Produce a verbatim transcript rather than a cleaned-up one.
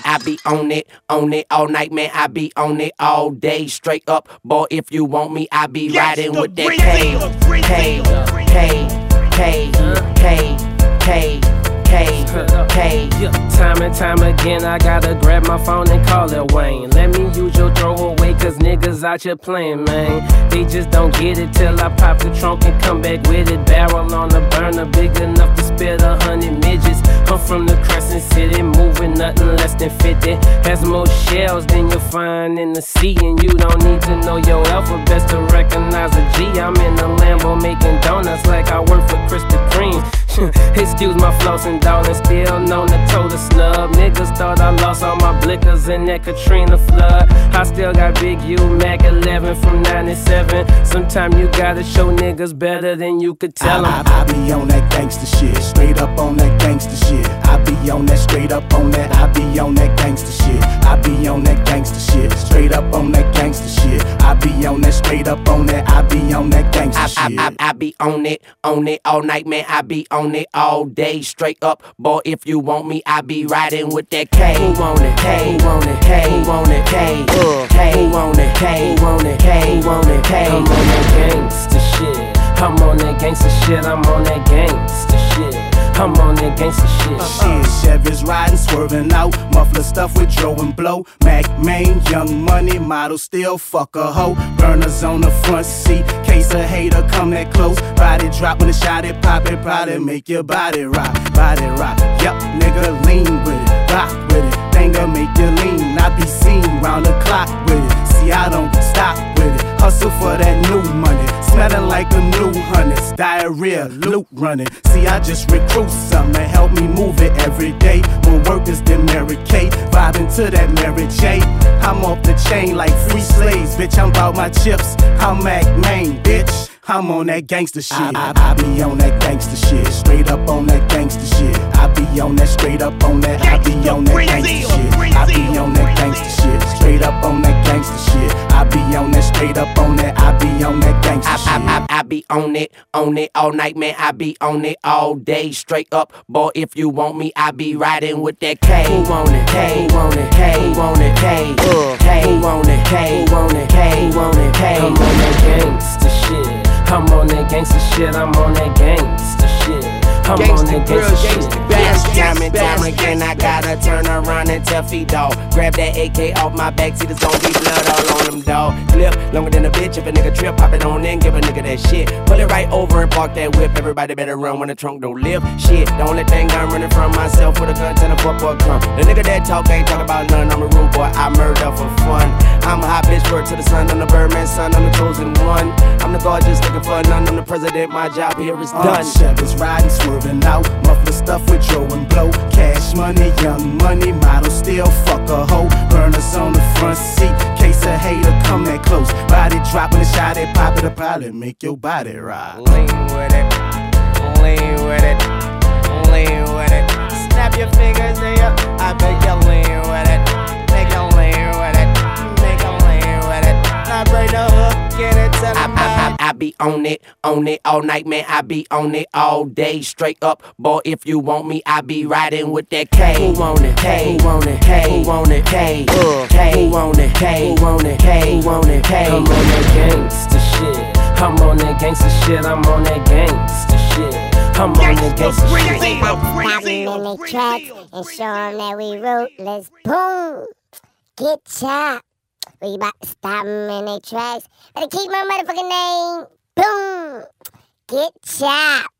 I be on it, on it all night, man. I be on it all day, straight up. Boy, if you want me, I be riding with that K, K, K, K, K, K, K, K. Time and time again, I gotta grab my phone and call it Wayne. Let me use your throwaway, cause niggas out here playing, man. They just don't get it till I pop the trunk and come back with it. Barrel on the burner, big enough to spit a hundred midgets. I'm from the Crescent City, moving nothing less than fifty. Has more shells than you'll find in the sea, and you don't need to know your alphabet to recognize a G. I'm in the Lambo making donuts like I work for Krispy Kreme. Excuse my flossing, darling, still known to toe the snub. Niggas thought I lost all my blickers in that Katrina flood. I still got Big U, Mac eleven from ninety-seven. Sometime you gotta show niggas better than you could tell them. I, I, I be on that gangster shit, straight up on that gangster shit. I be on that straight up on that, I be on that gangster shit. I be on that gangster shit, straight up on that gangster shit. I be on that straight up on that, I be on that gangster I, shit. I, I, I be on it, on it all night, man. I be on it all day, straight up. Boy, if you want me, I be riding with that K. Who want it? K. Who want it? K. Who want it? K. Uh, K. Who want it? K. Who want it? K. Who want it? K. I'm on that gangsta shit. I'm on that gangsta shit. I'm on that gangsta shit. I'm on that gangsta shit. Shit, Chevy's riding, swerving out. Muffler stuff with Joe and Blow. Mac Main, Young Money, model still fuck a hoe. Burners on the front seat, case a hater come that close. Body drop when the shot it pop it, probably make your body rock, body rock. Yup, nigga, lean with it, rock with it. Thing'll make you lean, I be seen round the clock with it. See, I don't stop with it. Hustle for that new money, smelling like a new honey. Diarrhea, loot running. See, I just recruit something to help me move it every day. More workers than Mary Kate, vibing to that Mary J. I'm off the chain like free slaves, bitch. I'm about my chips. I'm Mac Main, bitch. I'm on that gangster shit. I, I, I be on that gangster shit, straight up on that gangster shit. I be on that straight up on that. I be on that gangster shit. I be on that gangster shit, straight up on that gangster shit. I be on that straight up on that. I be on that gangster shit. I, I, I, I be on it, on it all night, man. I be on it all day, straight up. Boy, if you want me, I be riding with that K. Who want it? K. Who want it? K. Who want it? K. Uh, K. Who want it? K. Who want it? K. Who want it? K. I'm on that gangsta shit. I'm on that gangsta shit. I'm on that gangsta shit. I'm on that gangsta shit. Best time and time again, I gotta turn around and tell feet dog. Grab that A K off my back, see there's gonna be blood all on them dog. Clip longer than a bitch, if a nigga trip, pop it on in, give a nigga that shit. Pull it right over and park that whip. Everybody better run when the trunk don't live. Shit, the only thing I'm running from myself with a gun till the fuck boy come. The nigga that talk ain't talk about none. I'm a rude boy, I murder for fun. I'm a hot bitch, word to the sun. I'm the Birdman son, I'm the chosen one. I'm the god just looking for none. I'm the president, my job here is done. Uh, Chevy's riding, swerving out. Muffler stuff with Joe and Blow. Cash money, young money, model still fuck a hoe. Burners on the front seat, case a hater come that close. Body dropping the shot, it pop it, probably make your body rock. Lean with it, lean with it, lean with it. Snap your fingers there, I beg you lean with it. Make you lean with it, make you lean with it. Now break the hook, get it to the I, I, I be on it, on it all night, man. I be on it all day, straight up. Boy, if you want me, I be riding with that K. Who want it? K. Who want it? K. Who want it? K. Uh, K. Who want it? K. Who want it? K. Who want it? K. I'm on that gangsta shit. I'm on that gangsta shit. I'm on that gangsta shit. I'm on that gangsta shit. Stop them in the tracks and show them that we ruthless. Boom! Get chopped. We about to stop them in their tracks. Better keep my motherfucking name. Boom! Get chopped.